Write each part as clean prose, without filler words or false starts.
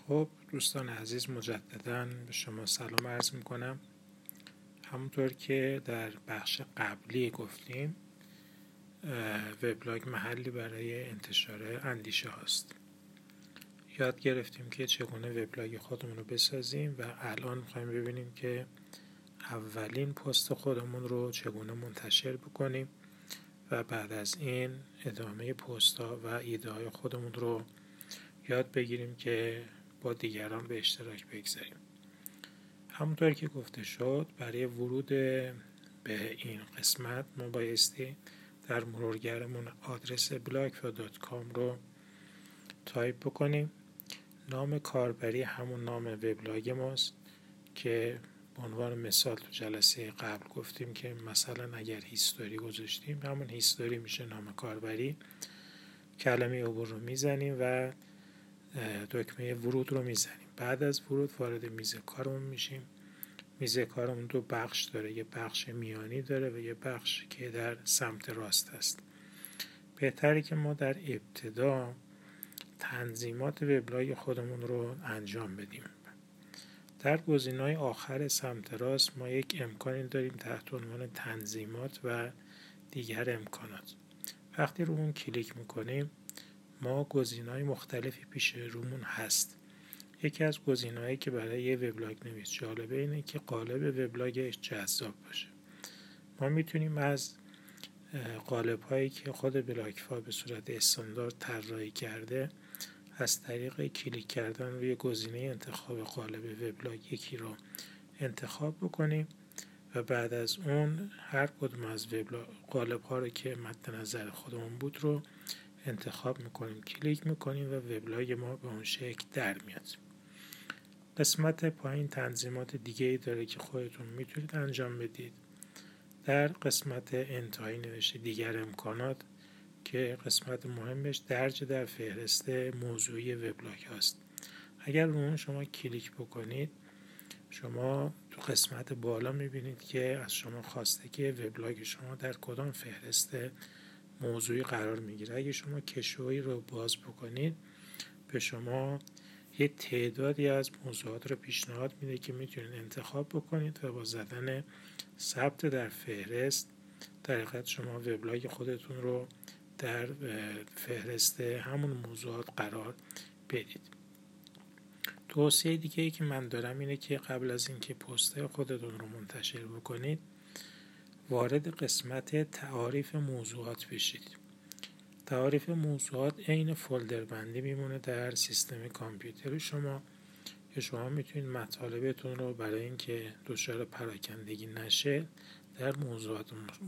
خب دوستان عزیز، مجددا به شما سلام عرض میکنم. همونطور که در بخش قبلی گفتیم، وبلاگ محلی برای انتشار اندیشه هاست. یاد گرفتیم که چگونه وبلاگ خودمون رو بسازیم و الان میخوایم ببینیم که اولین پست خودمون رو چگونه منتشر بکنیم و بعد از این ادامه پست ها و ایده های خودمون رو یاد بگیریم که با دیگران به اشتراک بگذاریم. همونطور که گفته شد، برای ورود به این قسمت ما بایستی در مرورگرمون آدرس blogfa.com رو تایپ بکنیم. نام کاربری همون نام وبلاگ ماست که به عنوان مثال تو جلسه قبل گفتیم که مثلا اگر هیستوری گذاشتیم، همون هیستوری میشه نام کاربری. کلمه عبور رو میزنیم و دکمه ورود رو میزنیم. بعد از ورود وارد میز کارمون میشیم. میز کارمون دو بخش داره، یه بخش میانی داره و یه بخش که در سمت راست است. بهتره که ما در ابتدا تنظیمات وبلاگ خودمون رو انجام بدیم. در گزینه‌های آخر سمت راست ما یک امکانی داریم تحت عنوان تنظیمات و دیگر امکانات. وقتی رو اون کلیک میکنیم ما گزینه‌های مختلفی پیش رومون هست. یکی از گزینه‌هایی که برای یه وبلاگ نویس جالبه اینه که قالب وبلاگش جذاب باشه. ما میتونیم از قالب‌هایی که خود بلاگفا به صورت استاندارد طراحی کرده از طریق کلیک کردن روی گزینه انتخاب قالب وبلاگ یکی رو انتخاب بکنیم و بعد از اون هر کدوم از قالب‌ها رو که مد نظر خودمون بود رو انتخاب میکنیم، کلیک میکنیم و وبلاگ ما به اون شکل در میاد. قسمت پایین تنظیمات دیگه ای داره که خودتون میتونید انجام بدید. در قسمت انتهایی نوشته دیگر امکانات که قسمت مهمش درج در فهرست موضوعی وبلاگ هست. اگر رو اون شما کلیک بکنید شما تو قسمت بالا میبینید که از شما خواسته که وبلاگ شما در کدام فهرست موضوعی قرار میگیره. اگه شما کشویی رو باز بکنید به شما یه تعدادی از موضوعات رو پیشنهاد میده که میتونید انتخاب بکنید و با زدن ثبت در فهرست در حقیقت شما وبلاگ خودتون رو در فهرست همون موضوعات قرار بدید. توصیه دیگه ای که من دارم اینه که قبل از اینکه پست خودتون رو منتشر بکنید وارد قسمت تعاریف موضوعات بشید. تعاریف موضوعات عین فولدر بندی میمونه در سیستم کامپیوتر شما که شما میتونید مطالبتون رو برای اینکه دچار پراکندگی نشه در موضوعات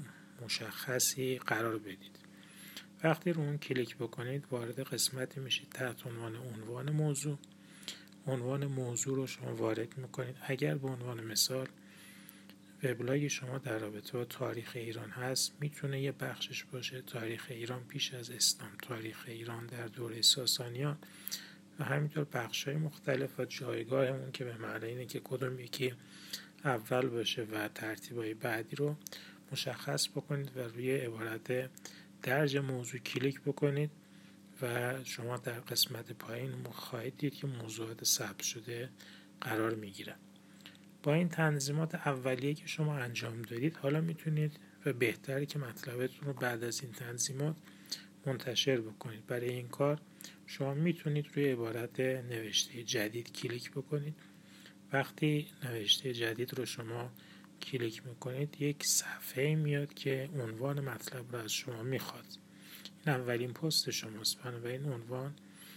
مشخصی قرار بدید. وقتی رو اون کلیک بکنید وارد قسمتی میشید تحت عنوان عنوان موضوع. عنوان موضوع رو شما وارد میکنید. اگر به عنوان مثال وبلاگ شما در رابطه با تاریخ ایران هست، میتونه یه بخشش باشه تاریخ ایران پیش از اسلام، تاریخ ایران در دوره ساسانیان و همینطور بخش‌های مختلف و جایگاه اون که به معنی اینه که کدوم یکی اول باشه و ترتیبای بعدی رو مشخص بکنید و روی عبارت درج موضوع کلیک بکنید و شما در قسمت پایین خواهید دید که موضوعات ثبت شده قرار میگیره. با این تنظیمات اولیه که شما انجام دادید حالا میتونید و بهتره که مطلبتون رو بعد از این تنظیمات منتشر بکنید. برای این کار شما میتونید روی عبارت نوشته جدید کلیک بکنید. وقتی نوشته جدید رو شما کلیک میکنید یک صفحه میاد که عنوان مطلب رو از شما میخواد. این اولین پست شماست، بنابراین عنوان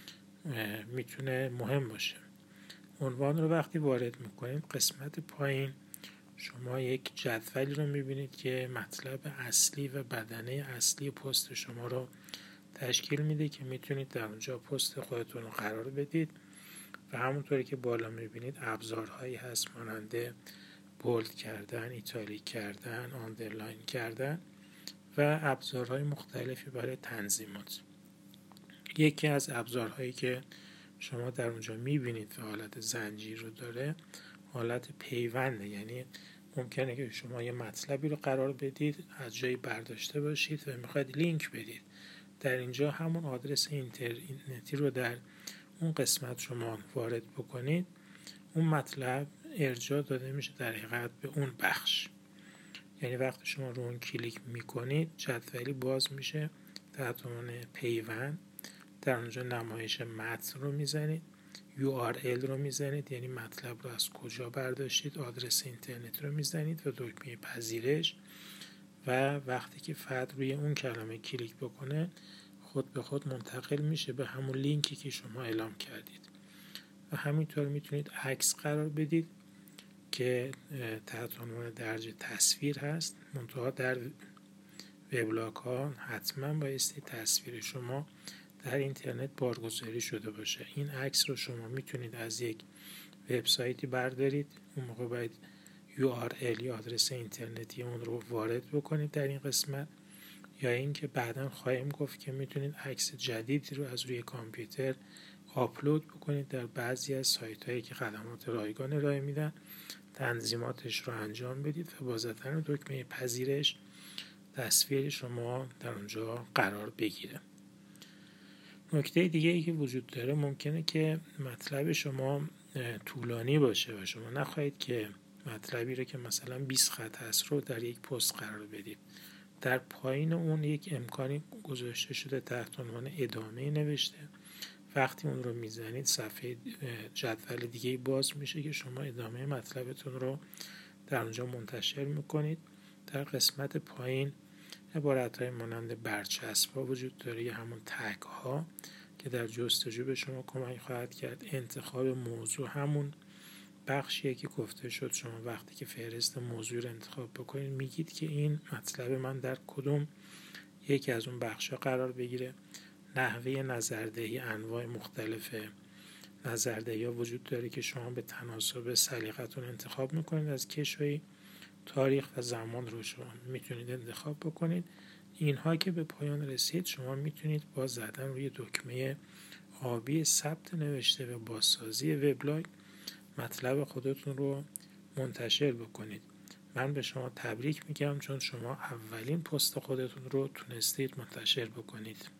میتونه مهم باشه. عنوان رو وقتی وارد میکنید قسمت پایین شما یک جدولی رو میبینید که مطلب اصلی و بدنه اصلی پست شما رو تشکیل میده که میتونید در اونجا پست خودتون رو قرار بدید و همونطوری که بالا میبینید ابزارهایی هست مانند بولد کردن، ایتالیک کردن، آندرلاین کردن و ابزارهای مختلفی برای تنظیمات. یکی از ابزارهایی که شما در اونجا میبینید و حالت زنجیر رو داره حالت پیونده، یعنی ممکنه که شما یه مطلبی رو قرار بدید از جایی برداشته باشید و میخواید لینک بدید. در اینجا همون آدرس اینترنتی رو در اون قسمت شما وارد بکنید، اون مطلب ارجاع داده میشه در حقیقت به اون بخش. یعنی وقتی شما رو اون کلیک میکنید جدولی باز میشه تحت عنوان پیوند، در اونجا نمایش متن رو میزنید، URL رو میزنید یعنی مطلب رو از کجا برداشتید، آدرس اینترنت رو میزنید و دکمه پذیرش، و وقتی که فرد روی اون کلمه کلیک بکنه خود به خود منتقل میشه به همون لینکی که شما اعلام کردید. و همینطور میتونید عکس قرار بدید که تحت عنوان درج تصویر هست، منتها در وبلاگ ها حتما بایستی تصویر شما در اینترنت بارگذاری شده باشه. این عکس رو شما میتونید از یک وبسایتی بردارید، اون موقع باید URL یا آدرس اینترنتی اون رو وارد بکنید در این قسمت، یا اینکه بعدا خواهیم گفت که میتونید عکس جدیدی رو از روی کامپیوتر آپلود بکنید در بعضی از سایت هایی که خدمات رایگان ارائه میدن، تنظیماتش رو انجام بدید و با زدن دکمه پذیرش تصویر شما در اونجا قرار بگیره. نکته دیگه ای که وجود داره، ممکنه که مطلب شما طولانی باشه و شما نخواهید که مطلبی رو که مثلا 20 خط هست رو در یک پست قرار بدید. در پایین اون یک امکانی گذاشته شده تحت عنوان ادامه نوشته. وقتی اون رو میزنید صفحه جدول دیگه باز میشه که شما ادامه مطلبتون رو در اونجا منتشر میکنید. در قسمت پایین عبارت‌های مانند برچسب‌ها وجود داره یا همون تگ ها که در جستجو به شما کمک خواهد کرد. انتخاب موضوع همون بخشیه که گفته شد شما وقتی که فهرست موضوع رو انتخاب بکنید میگید که این مطلب من در کدوم یکی از اون بخش‌ها قرار بگیره. نحوه نظردهی، انواع مختلف نظردهی‌ها وجود داره که شما به تناسب سلیقتون انتخاب میکنید. از کشوی تاریخ و زمان رو شما میتونید انتخاب بکنید. اینها که به پایان رسید شما میتونید با زدن روی دکمه آبی ثبت نوشته و بازسازی وبلاگ مطلب خودتون رو منتشر بکنید. من به شما تبریک میگم چون شما اولین پست خودتون رو تونستید منتشر بکنید.